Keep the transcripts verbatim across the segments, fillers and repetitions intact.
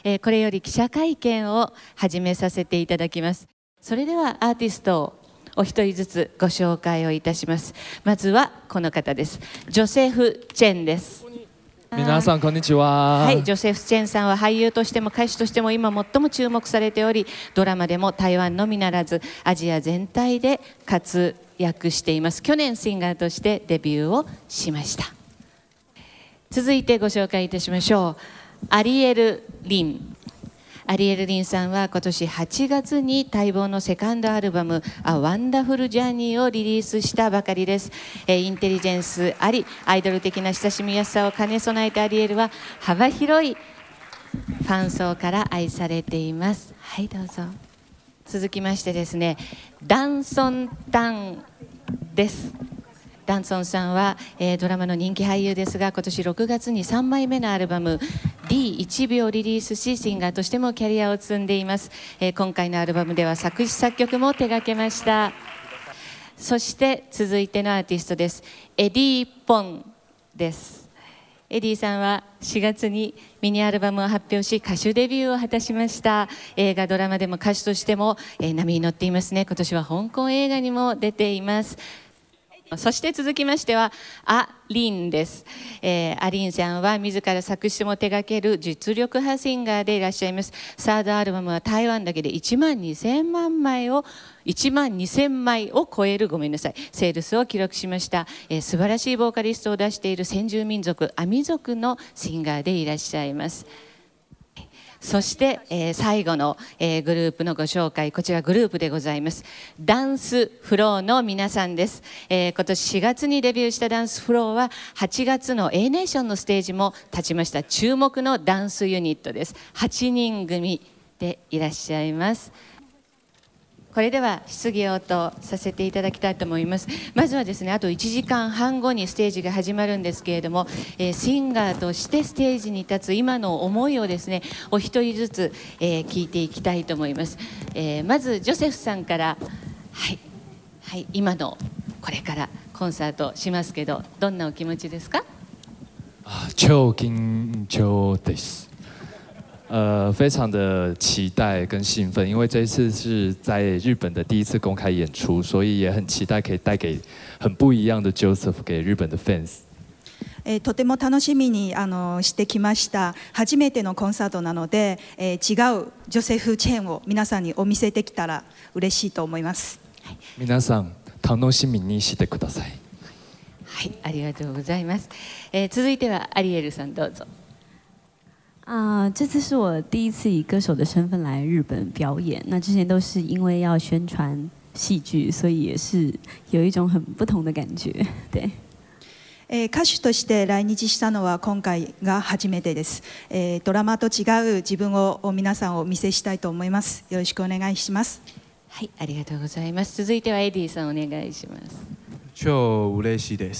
えー、これより記者会見を始めさせていただきます。それではアーティストをお一人ずつご紹介をいたします。まずはこの方です。ジョセフ・チェンです。 皆さんこんにちは。 はい、ジョセフ・チェンさんは俳優としても歌手としても今最も注目されており、ドラマでも台湾のみならずアジア全体で活躍しています。去年シンガーとしてデビューをしました。続いてご紹介いたしましょう。アリエル・リン。アリエル・リンさんは今年はちがつに待望のセカンドアルバム「A Wonderful Journey」をリリースしたばかりです。インテリジェンスありアイドル的な親しみやすさを兼ね備えたアリエルは幅広いファン層から愛されています。はいどうぞ。続きましてですね、ダンソン・タンです。ダンソンさんは、えー、ドラマの人気俳優ですが、今年ろくがつにさんまいめのアルバム ディーいちびょうをリリースし、シンガーとしてもキャリアを積んでいます。えー、今回のアルバムでは作詞作曲も手掛けました。そして続いてのアーティストです。エディ・ポンです。エディさんはしがつにミニアルバムを発表し、歌手デビューを果たしました。映画ドラマでも歌手としても、えー、波に乗っていますね。今年は香港映画にも出ています。そして続きましてはアリンです。えー、アリンさんは自ら作詞も手掛ける実力派シンガーでいらっしゃいます。サードアルバムは台湾だけでいちまんにせんまんまいをいちまんにせんまいを超えるごめんなさいセールスを記録しました。えー、素晴らしいボーカリストを出している先住民族アミ族のシンガーでいらっしゃいます。そして、えー、最後の、えー、グループのご紹介、こちらグループでございます。ダンスフローの皆さんです。えー、今年しがつにデビューしたダンスフローははちがつの A ネーションのステージも立ちました注目のダンスユニットです。はちにん組でいらっしゃいます。これでは質疑応答させていただきたいと思います。まずはですね、あといちじかんはんごにステージが始まるんですけれども、えー、シンガーとしてステージに立つ今の思いをですね、お一人ずつ、えー、聞いていきたいと思います。えー、まずジョセフさんから、はい、はい、今のこれからコンサートしますけど、どんなお気持ちですか？ あ、超緊張です。呃，非常的期待跟兴奋，因为这一次是在日本的第一次公开演出，所以也很期待可以带给很不一样的 Joseph 给日本的 fans。 えー、とても楽しみにあのしてきました。初めてのコンサートなので、えー、違うジョセフ・チェンを皆さんにお見せできたら嬉しいと思います。 皆さん楽しみにしてください。 はい、ありがとうございます。えー、続いてはアリエルさんどうぞ。 啊、uh, 这次是我第一次以歌手的身份来日本表演。那之前都是因为要宣传戏剧，所以也是有一种很不同的感觉。对。 えー、歌手として来日したのは今回が初めてです。えー、ドラマと違う自分を皆さんをお見せしたいと思います。よろしくお願いします。 はい、ありがとうございます。続いてはエディさんお願いします。 超嬉しいです。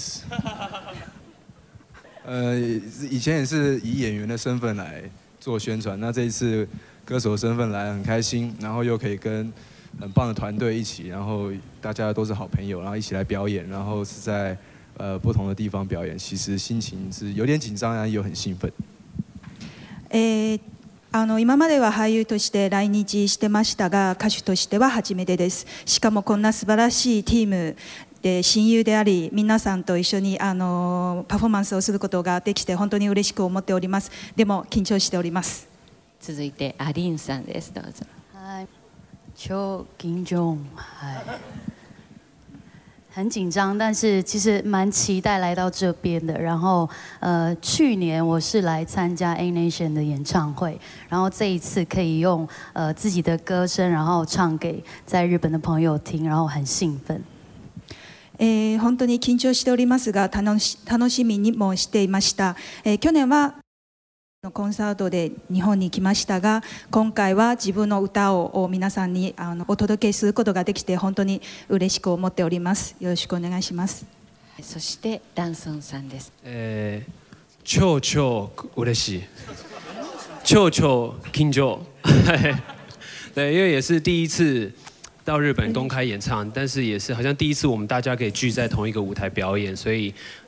呃，以前也是以演员的身份来做宣传，那这一次歌手的身份来很开心，然后又可以跟很棒的团队一起，然后大家都是好朋友，然后一起来表演，然后是在呃不同的地方表演，其实心情是有点紧张，然后又很興奮。 えーあの今までは俳優として来日してましたが、歌手としては初めてです。しかもこんな素晴らしいチームで親友であり、皆さんと一緒にあのパフォーマンスをすることができて本当に嬉しく思っております。でも緊張しております。 続いてアリンさんです。どうぞ。 はい、超緊張。はい。很紧张，但是其实蛮期待来到这边的。然后，呃，去年我是来参加 A Nation 的演唱会，然后这一次可以用呃自己的歌声，然后唱给在日本的朋友听，然后很兴奋。 えー、本当に緊張しておりますが、楽し、楽しみにもしていました。えー、去年はコンサートで日本に来ましたが、今回は自分の歌を皆さんにあのお届けすることができて本当に嬉しく思っております。よろしくお願いします。 そしてダンソンさんです。 えー、超超嬉しい，超超緊張。对，因为也是第一次到日本公开演唱，但是也是好像第一次我们大家可以聚在同一个舞台表演，所以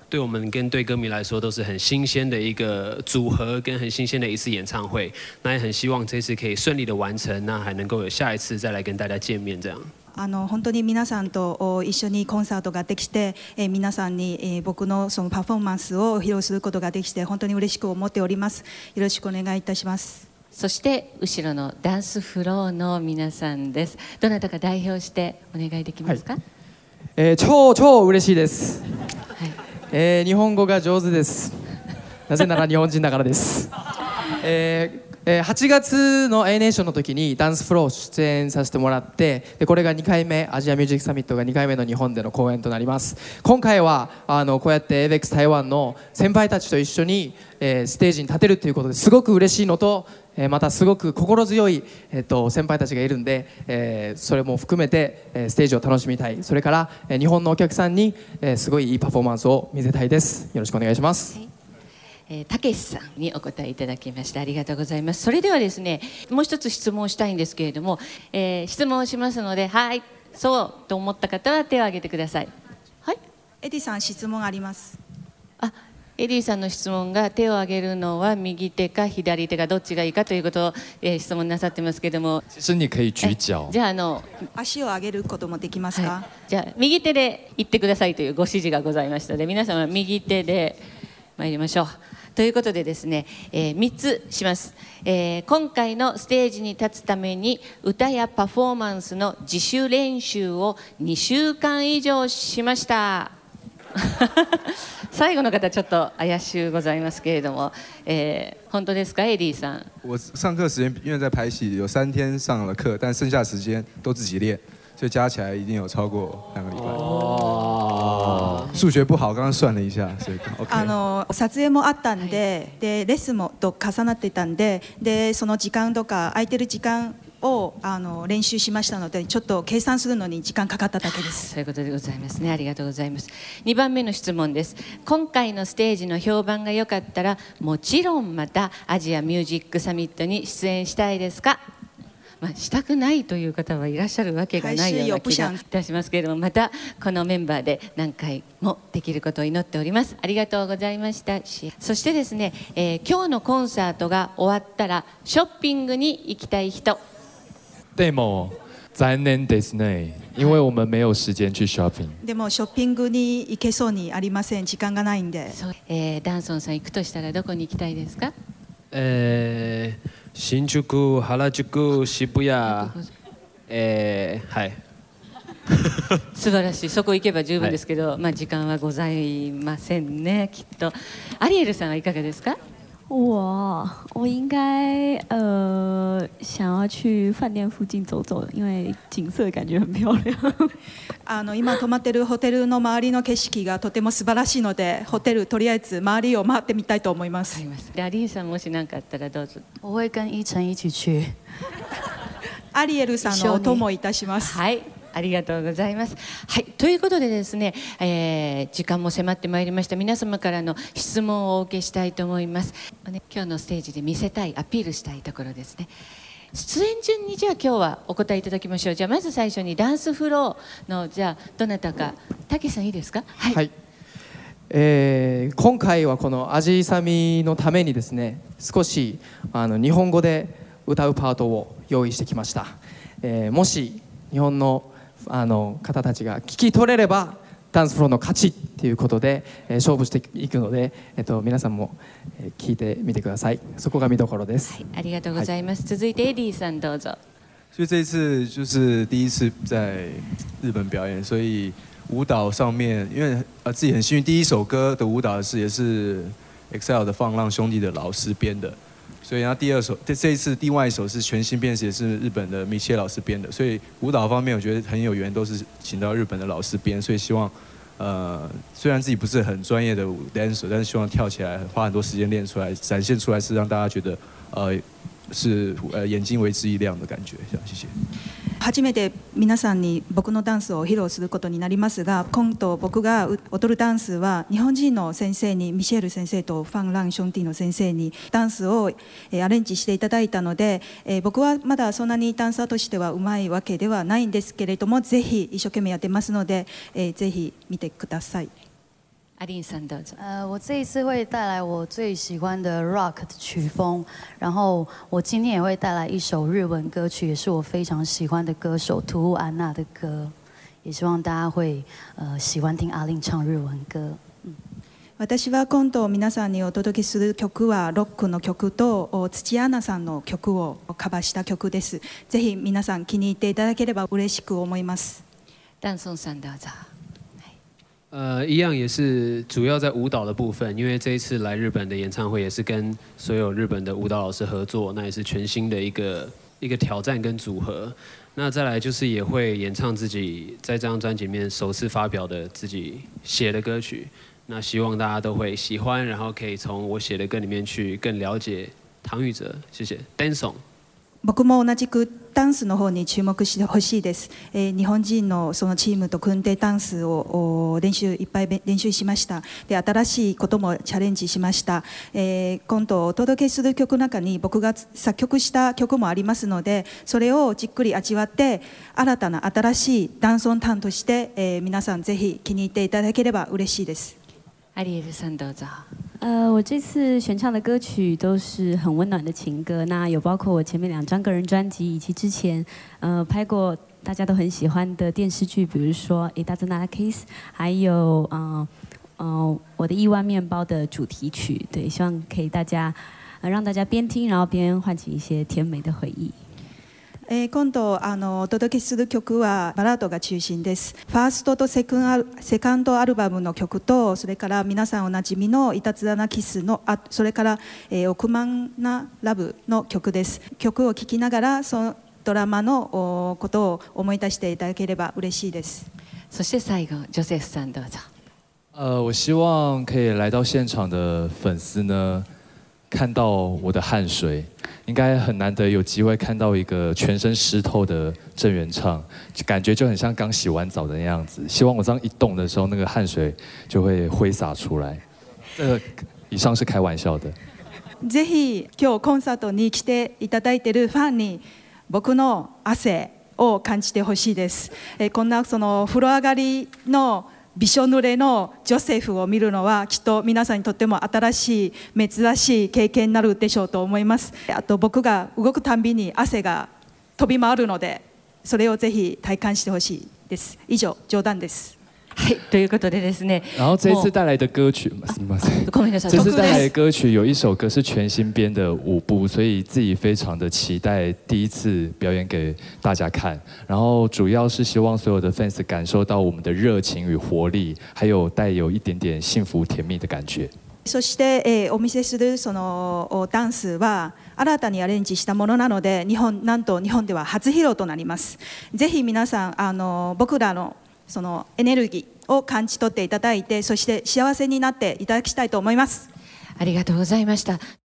对我们跟对歌迷来说都是很新鲜的一个组合，跟很新鲜的一次演唱会。那也很希望这次可以顺利的完成，那还能够有下一次再来跟大家见面这样。 あの本当に皆さんと一緒にコンサートができて、えー、皆さんに、えー、僕のそのパフォーマンスを披露することができて本当に嬉しく思っております。よろしくお願いいたします。 そして後ろのダンスフローの皆さんです。どなたか代表してお願いできますか？ はい、えー、超超嬉しいです。 はい、 えー、日本語が上手です。なぜなら日本人だからです。えーはちがつの A ネーションの時にダンスフロー出演させてもらって、でこれがにかいめ、アジアミュージックサミットがにかいめの日本での公演となります。今回はあのこうやって エイベックス 台湾の先輩たちと一緒に、えー、ステージに立てるということですごく嬉しいのと、えー、またすごく心強い、えー、と先輩たちがいるんで、えー、それも含めて、えー、ステージを楽しみたい。それから、えー、日本のお客さんに、えー、すごいいいパフォーマンスを見せたいです。よろしくお願いします。 たけしさんにお答えいただきましてありがとうございます。それではですね、もう一つ質問をしたいんですけれども、えー、質問をしますので、はい、そうと思った方は手を挙げてください。はい。 エディさん、質問あります。 あ、エディさんの質問が手を挙げるのは右手か左手かどっちがいいかということを、えー、質問なさってますけれども。 其实你可以举脚。 じゃああの足を上げることもできますか？ はい、じゃあ右手で言ってくださいというご指示がございましたので、皆様右手で参りましょう。ということでですね、えー、みっつします、えー、今回のステージに立つために歌やパフォーマンスの自主練習をにしゅうかん以上しました最後の方ちょっと怪しゅうございますけれども、えー、本当ですか？エディさん。 我上课时间因为在拍戏有三天上了课，但剩下时间都自己练，所以加起来一定有超过两个礼拜。哦，数学不好，刚刚算了一下，所以 OK。 あの撮影もあったんで、でレッスンもと重なってたんで、でその時間とか空いてる時間をあの練習しましたので、ちょっと計算するのに時間かかっただけです。 そういうことでございますね。ありがとうございます。にばんめの質問です。今回のステージの評判が良かったら、もちろんまたアジアミュージックサミットに出演したいですか？まあ、したくないという方はいらっしゃるわけがないような気がいたしますけれども、またこのメンバーで何回もできることを祈っております。ありがとうございました。そしてですね、えー、今日のコンサートが終わったらショッピングに行きたい人。 でも残念ですね。因为我们没有时间去 shopping。 でもショッピングに行けそうにありません。時間がないんで。 そう、えー、ダンソンさん行くとしたらどこに行きたいですか？ えー、新宿、原宿、渋谷、えー、はい。 素晴らしい。そこ行けば十分ですけど、はい、まあ時間はございませんね、きっと。アリエルさんはいかがですか？ 我我应该呃想要去饭店附近走走，因为景色感觉很漂亮。 あの今泊まってるホテルの周りの景色がとても素晴らしいので、ホテルとりあえず周りを回ってみたいと思います。 でアリエさんもし何かあったらどうぞ。 我会跟依晨一起去。 アリエルさんのお供いたします。 はい。ありがとうございます。はい、ということでですね、えー、時間も迫ってまいりました。皆様からの質問をお受けしたいと思います。ね、今日のステージで見せたい、アピールしたいところですね。出演順にじゃあ今日はお答えいただきましょう。じゃあまず最初にダンスフローのじゃあどなたか、たけしさんいいですか？はい。はい、 えー、今回はこのアジサミのためにですね、少しあの日本語で歌うパートを用意してきました。えー、もし日本のあの方たちが聞き取れればダンスフローの勝ちっていうことで、えー、勝負していくので、えっと、皆さんも、えー、聞いてみてください。そこが見どころです。 はい、ありがとうございます。はい、続いてエディさんどうぞ。 所以这一次就是第一次在日本表演，所以舞蹈上面，因为呃自己很幸运，第一首歌的舞蹈是也是 E X I L E 的放浪兄弟的老师编的。所以，然后第二首，这这一次另外一首是全新编，也是日本的米切老师编的。所以舞蹈方面，我觉得很有缘，都是请到日本的老师编。所以希望，呃，虽然自己不是很专业的 dancer， 但是希望跳起来花很多时间练出来，展现出来是让大家觉得，呃，是呃眼睛为之一亮的感觉。谢谢。 初めて皆さんに僕のダンスを披露することになりますが、今度僕が踊るダンスは日本人の先生に、ミシェル先生とファン・ラン・ションティの先生にダンスをアレンジしていただいたので、僕はまだそんなにダンサーとしてはうまいわけではないんですけれども、ぜひ一生懸命やってますので、ぜひ見てください。 アリンさんどうぞ。 呃，我这一次会带来我最喜欢的 rock 的曲风，然后我今天也会带来一首日文歌曲，也是我非常喜欢的歌手图安娜的歌，也希望大家会呃喜欢听阿令唱日文歌。 私は今度皆さんにお届けする曲はロックの曲と土屋アナさんの曲をカバーした曲です。ぜひ皆さん気に入っていただければ嬉しく思います。 ダンソンさんどうぞ。 呃，一样也是主要在舞蹈的部分，因为这一次来日本的演唱会也是跟所有日本的舞蹈老师合作，那也是全新的一个一个挑战跟组合。那再来就是也会演唱自己在这张专辑里面首次发表的自己写的歌曲。那希望大家都会喜欢，然后可以从我写的歌里面去更了解唐禹哲。謝謝。Danson。 僕も同じくダンスの方に注目してほしいです、えー、日本人のそのチームと組んでダンスを練習いっぱい練習しました。で新しいこともチャレンジしました、えー、今度お届けする曲の中に僕が作曲した曲もありますので、それをじっくり味わって新たな新しいダンソンタンとして、えー、皆さんぜひ気に入っていただければ嬉しいです。 アリエルさんどうぞ。 呃，我这次选唱的歌曲都是很温暖的情歌，那有包括我前面两张个人专辑，以及之前呃拍过大家都很喜欢的电视剧，比如说《It Doesn't Matter Kiss》，还有嗯嗯、呃呃、我的亿万面包的主题曲，对，希望可以大家、呃、让大家边听然后边唤起一些甜美的回忆。 えー、今度あのお届けする曲はバラードが中心です。ファーストとセクンアセカンドアルバムの曲と、それから皆さんおなじみのいたずらなキスのあそれから、えー、億万なラブの曲です。曲を聴きながらそのドラマのことを思い出していただければ嬉しいです。 そして最後ジョセフさんどうぞ。 呃，我希望可以来到现场的粉丝呢，看到我的汗水。应该很难得有机会看到一个全身湿透的郑元畅，感觉就很像刚洗完澡的样子。希望我这样一动的时候，那个汗水就会挥洒出来。这个以上是开玩笑的。 ぜひ今日コンサートに来ていただいているファンに僕の汗を感じてほしいです。えこんなその風呂上がりのびしょ濡れのジョセフを見るのはきっと皆さんにとっても新しい珍しい経験になるでしょうと思います。あと僕が動くたんびに汗が飛び回るので、それをぜひ体感してほしいです。以上冗談です。 はい、ということでですね。 然后这次带来的歌曲，すみません。 ごめんなさい。 这次带来的歌曲有一首歌是全新编的舞步，所以自己非常的期待第一次表演给大家看。然后主要是希望所有的 fans 感受到我们的热情与活力，还有带有一点点幸福甜蜜的感觉。 そして、えー、お見せするそのダンスは新たにアレンジしたものなので、日本なんと日本では初披露となります。ぜひ皆さんあの僕らのそのエネルギーを感じ取っていただいて、そして幸せになっていただきたいと思います。 ありがとうございました。